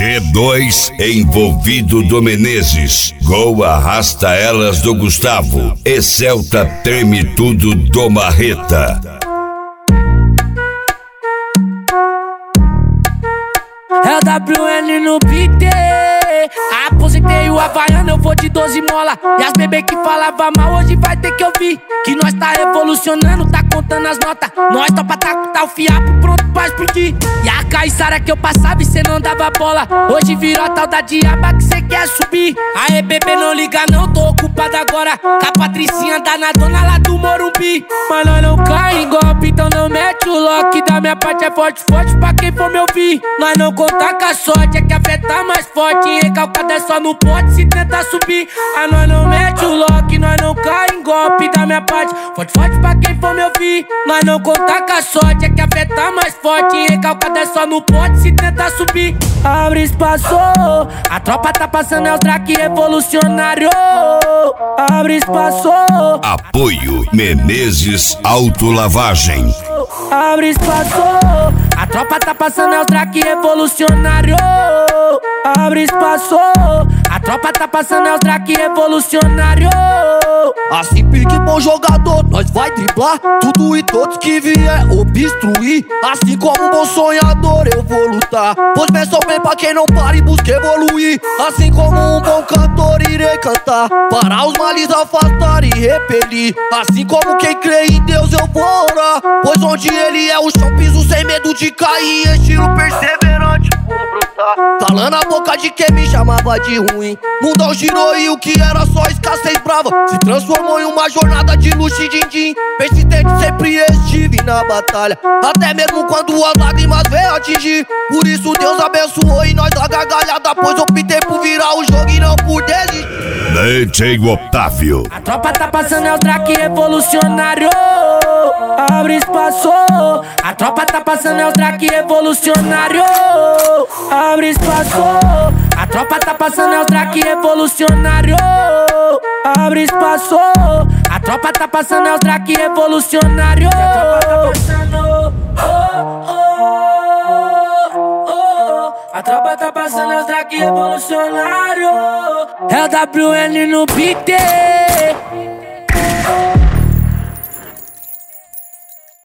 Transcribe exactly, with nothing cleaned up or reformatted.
G dois envolvido do Menezes. Gol arrasta elas do Gustavo. E Celta treme tudo do Marreta. É o W N no beat. Aposentei o Havaiano, eu vou de doze mola. E as bebê que falava mal hoje vai ter que ouvir que nós tá revolucionando, tá contando as notas. Nós topa tá com tal fiapo pronto pra explodir. E a Caissara que eu passava e cê não dava bola, hoje virou a tal da diaba que cê quer subir. Aê bebê, não liga não, tô ocupado agora com a Patricinha danadona lá do Morumbi. Mas nós não cai em golpe, então não mete o lock. Da minha parte é forte, forte pra quem for me ouvir. Nós não contar com a sorte, é que afeta mais forte. Recalcado é só no pote se tentar subir. Ah, nós não mete o lock, nós não cai em golpe. Da minha parte, forte, forte pra quem for me ouvir. Nós não contar com a sorte, é que afeta mais forte. Recalcado é só no pote se tentar subir. Abre espaço, a tropa tá passando, é o track revolucionário. Abre espaço. Apoio Menezes Autolavagem. Abre espaço, a tropa tá passando, é o track revolucionário. Abre espaço, a tropa tá passando, é o track revolucionário. Assim pique bom jogador, nós vai driblar tudo e todos que vier obstruir. Assim como um bom sonhador eu vou lutar, pois penso bem pra quem não para e busca evoluir. Assim como um bom cantor irei cantar, para os males afastar e repelir. Assim como quem crê em Deus eu vou orar, pois onde ele é o chão piso sem medo de cair. Estilo perseverante, vou brotar, calando a boca de quem me chamava de ruim. Mundão girou e o que era só escassez brava se transformou em uma jornada de luxo e din-din. Persistente sempre estive na batalha, até mesmo quando as lágrimas veio atingir. Por isso Deus abençoou e nós da gargalhada, pois optei por virar o jogo e não por desistir. D J Otávio. A tropa tá passando, é o track revolucionário. Abre espaço, a tropa tá passando, é o track revolucionário. Abre espaço, a tropa tá passando, é o track revolucionário. Abre espaço, a tropa tá passando, é o track revolucionário. A tropa tá passando, oh, oh, oh, oh. A tropa tá passando, é o track revolucionário. É o W N no beat.